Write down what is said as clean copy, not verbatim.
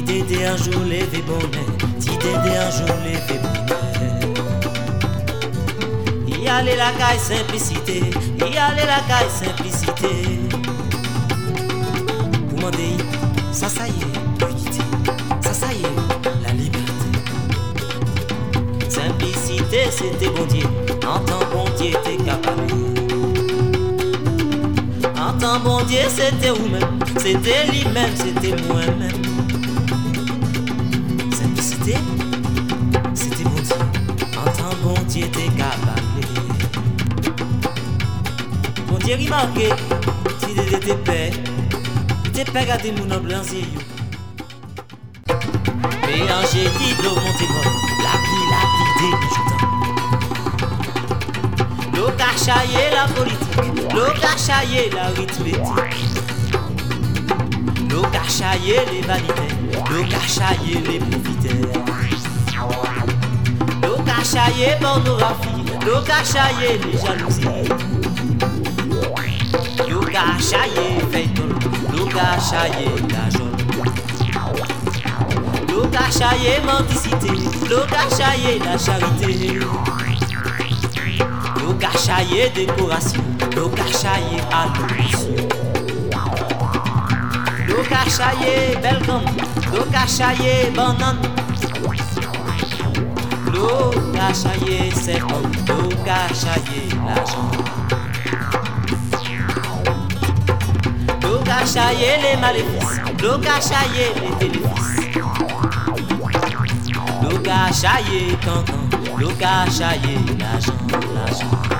Dédé un jour levé bonnet, ti Dédé un jour levé bonnet. Y allait la caille simplicité, y allait la caille simplicité. Pour demander, ça y est, unité, ça y est, la liberté. Simplicité, c'était bon Dieu, en temps bon Dieu t'es capable. En temps bon Dieu, c'était vous-même, c'était lui-même, c'était moi-même. Simplicité, c'était bon Dieu, en temps bon Dieu t'es capable. Bon Dieu remarqué, si Dédé t'es père gardé mon blanc c'est you. Mélanger dit l'eau monte bon, la pluie déguisant. L'eau cachaillé la politique, l'eau cachaillé la arithmétique. L'eau cachaillé les vanitaires, l'eau cachaillé les profiteurs. L'eau cachaillé pornographie, l'eau cachaillé les jalousies. L'eau cachaillé feuilleton, l'eau cachaillé cajole. L'eau cachaillé mendicité, l'eau cachaillé la charité. L'eau cachaillé décoration, l'eau cachaillé allocution. L'eau cachaillé belle gomme, l'eau cachaillé banane. L'eau cachaillé serpent, l'eau cachaillé l'argent. L'eau cachaillé les maléfices, l'eau cachaillé les bénéfices. L'eau cachaillé cancan, l'eau cachaillé l'argent.